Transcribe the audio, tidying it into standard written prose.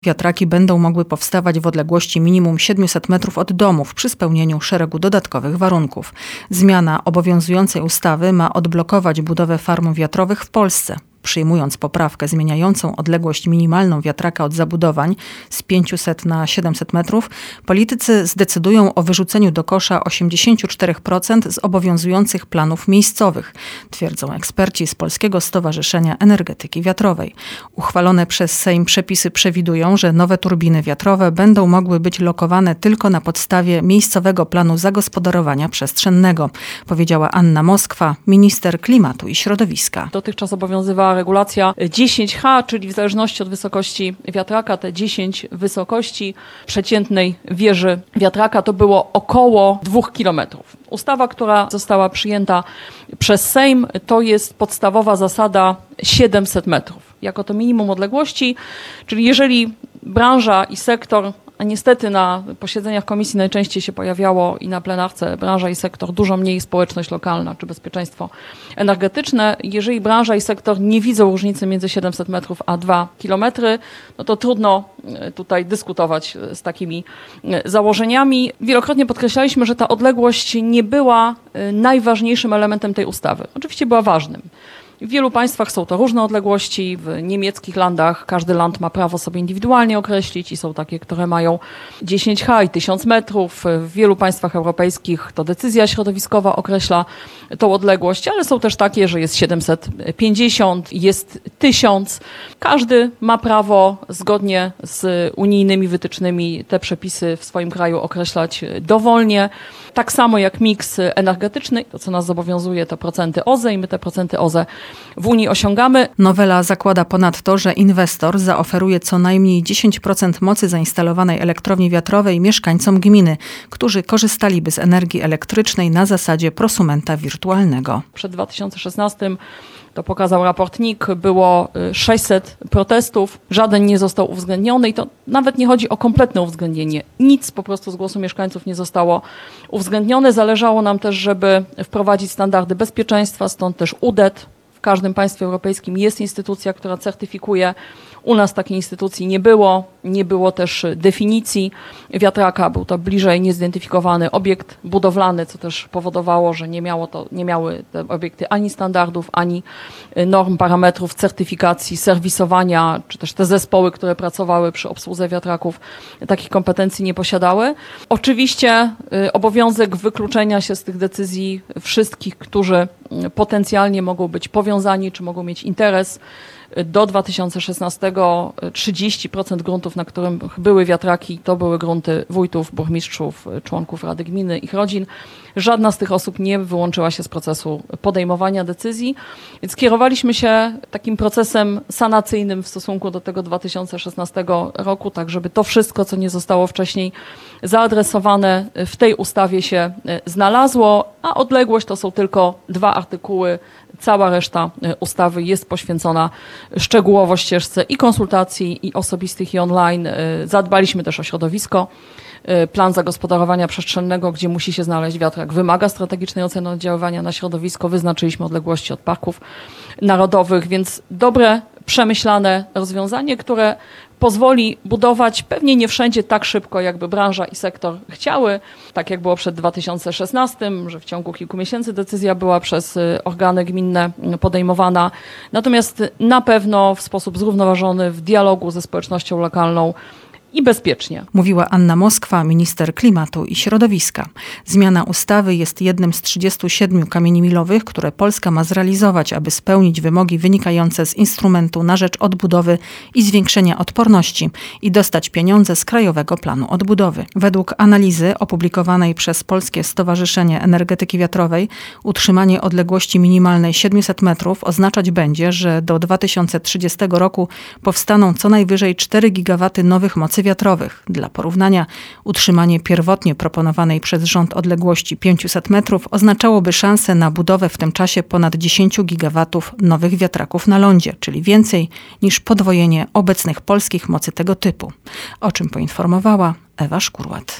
Wiatraki będą mogły powstawać w odległości minimum 700 metrów od domów przy spełnieniu szeregu dodatkowych warunków. Zmiana obowiązującej ustawy ma odblokować budowę farm wiatrowych w Polsce. Przyjmując poprawkę zmieniającą odległość minimalną wiatraka od zabudowań z 500 na 700 metrów, politycy zdecydują o wyrzuceniu do kosza 84% z obowiązujących planów miejscowych, twierdzą eksperci z Polskiego Stowarzyszenia Energetyki Wiatrowej. Uchwalone przez Sejm przepisy przewidują, że nowe turbiny wiatrowe będą mogły być lokowane tylko na podstawie miejscowego planu zagospodarowania przestrzennego, powiedziała Anna Moskwa, minister klimatu i środowiska. Dotychczas obowiązywała regulacja 10H, czyli w zależności od wysokości wiatraka, te 10 wysokości przeciętnej wieży wiatraka to było około 2 kilometrów. Ustawa, która została przyjęta przez Sejm, to jest podstawowa zasada 700 metrów. Jako to minimum odległości, czyli jeżeli branża i sektor, a niestety na posiedzeniach komisji najczęściej się pojawiało i na plenarce branża i sektor, dużo mniej społeczność lokalna czy bezpieczeństwo energetyczne. Jeżeli branża i sektor nie widzą różnicy między 700 metrów a 2 kilometry, no to trudno tutaj dyskutować z takimi założeniami. Wielokrotnie podkreślaliśmy, że ta odległość nie była najważniejszym elementem tej ustawy. Oczywiście była ważnym. W wielu państwach są to różne odległości. W niemieckich landach każdy land ma prawo sobie indywidualnie określić i są takie, które mają 10H i 1000 metrów. W wielu państwach europejskich to decyzja środowiskowa określa tą odległość, ale są też takie, że jest 750, jest 1000. Każdy ma prawo zgodnie z unijnymi wytycznymi te przepisy w swoim kraju określać dowolnie. Tak samo jak miks energetyczny, to co nas zobowiązuje to procenty OZE i my te procenty OZE w Unii osiągamy. Nowela zakłada ponadto, że inwestor zaoferuje co najmniej 10% mocy zainstalowanej elektrowni wiatrowej mieszkańcom gminy, którzy korzystaliby z energii elektrycznej na zasadzie prosumenta wirtualnego. Przed 2016 to pokazał raport NIK, było 600 protestów, żaden nie został uwzględniony i to nawet nie chodzi o kompletne uwzględnienie. Nic po prostu z głosu mieszkańców nie zostało uwzględnione. Zależało nam też, żeby wprowadzić standardy bezpieczeństwa, stąd też UDET. W każdym państwie europejskim jest instytucja, która certyfikuje. U nas takiej instytucji nie było też definicji wiatraka. Był to bliżej niezidentyfikowany obiekt budowlany, co też powodowało, że nie miały te obiekty ani standardów, ani norm, parametrów certyfikacji, serwisowania, czy też te zespoły, które pracowały przy obsłudze wiatraków, takich kompetencji nie posiadały. Oczywiście obowiązek wykluczenia się z tych decyzji wszystkich, którzy potencjalnie mogą być powiązani, czy mogą mieć interes. Do 2016 30% gruntów, na których były wiatraki, to były grunty wójtów, burmistrzów, członków Rady Gminy, ich rodzin. Żadna z tych osób nie wyłączyła się z procesu podejmowania decyzji, więc kierowaliśmy się takim procesem sanacyjnym w stosunku do tego 2016 roku, tak żeby to wszystko, co nie zostało wcześniej zaadresowane w tej ustawie się znalazło, a odległość to są tylko 2 artykuły. Cała reszta ustawy jest poświęcona szczegółowo ścieżce i konsultacji, i osobistych, i online. Zadbaliśmy też o środowisko. Plan zagospodarowania przestrzennego, gdzie musi się znaleźć wiatrak, wymaga strategicznej oceny oddziaływania na środowisko. Wyznaczyliśmy odległości od parków narodowych, więc dobre, przemyślane rozwiązanie, które pozwoli budować pewnie nie wszędzie tak szybko, jakby branża i sektor chciały, tak jak było przed 2016, że w ciągu kilku miesięcy decyzja była przez organy gminne podejmowana. Natomiast na pewno w sposób zrównoważony, w dialogu ze społecznością lokalną i bezpiecznie. Mówiła Anna Moskwa, minister klimatu i środowiska. Zmiana ustawy jest jednym z 37 kamieni milowych, które Polska ma zrealizować, aby spełnić wymogi wynikające z instrumentu na rzecz odbudowy i zwiększenia odporności i dostać pieniądze z Krajowego Planu Odbudowy. Według analizy opublikowanej przez Polskie Stowarzyszenie Energetyki Wiatrowej utrzymanie odległości minimalnej 700 metrów oznaczać będzie, że do 2030 roku powstaną co najwyżej 4 gigawaty nowych mocy wiatrowych. Dla porównania, utrzymanie pierwotnie proponowanej przez rząd odległości 500 metrów oznaczałoby szansę na budowę w tym czasie ponad 10 gigawatów nowych wiatraków na lądzie, czyli więcej niż podwojenie obecnych polskich mocy tego typu, o czym poinformowała Ewa Szkurłat.